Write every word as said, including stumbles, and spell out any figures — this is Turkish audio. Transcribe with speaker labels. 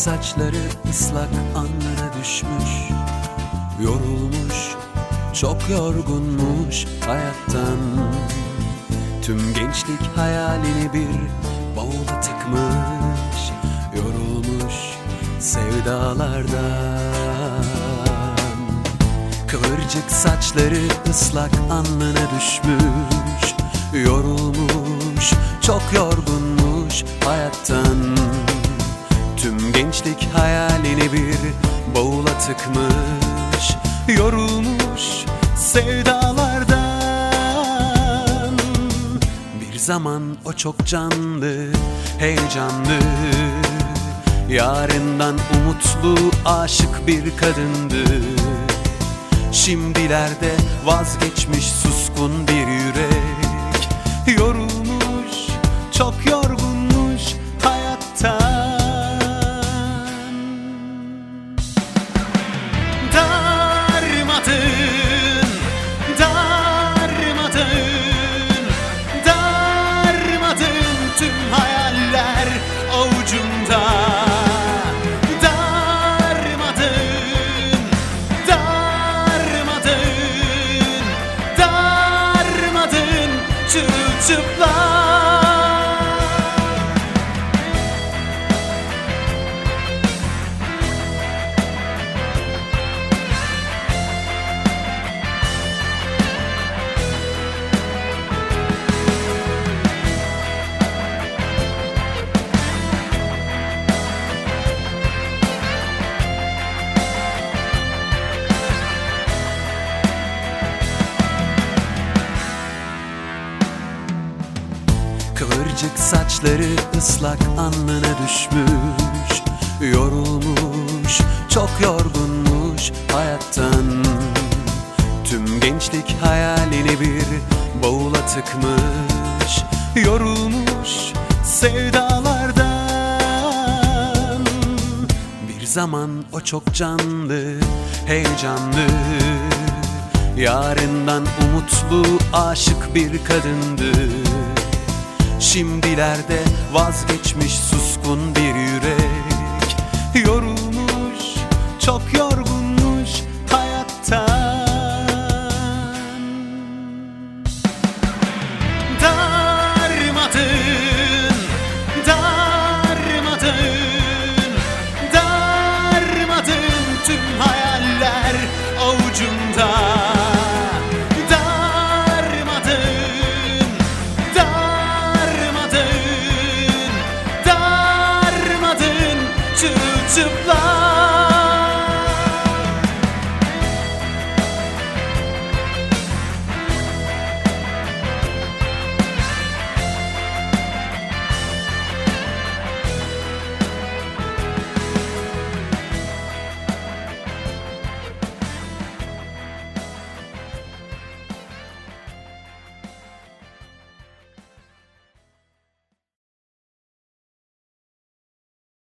Speaker 1: saçları ıslak alnına düşmüş. Yorulmuş, çok yorgunmuş hayattan. Tüm gençlik hayalini bir bavula tıkmış. Yorulmuş sevdalardan. Kıvırcık saçları ıslak alnına düşmüş. Yorulmuş, çok yorgunmuş hayattan. Tüm gençlik hayalini bir bavula tıkmış. Yorulmuş sevdalardan. Bir zaman o çok canlı, heyecanlı, yarından umutlu, aşık bir kadındı. Şimdilerde vazgeçmiş suskun bir yürek. Yorulmuş, çok yorgunmuş hayattan. Darmadın, darmadın, darmadın tüm hayaller avucumda. Darmadın, darmadın, darmadın çırılçıplak. Kıvırcık saçları ıslak alnına düşmüş. Yorulmuş, çok yorgunmuş hayattan. Tüm gençlik hayalini bir bavula tıkmış. Yorulmuş sevdalardan. Bir zaman o çok canlı, heyecanlı, yarından umutlu, aşık bir kadındı. Şimdilerde vazgeçmiş suskun bir yürek. Yorulmuş, çok yorgun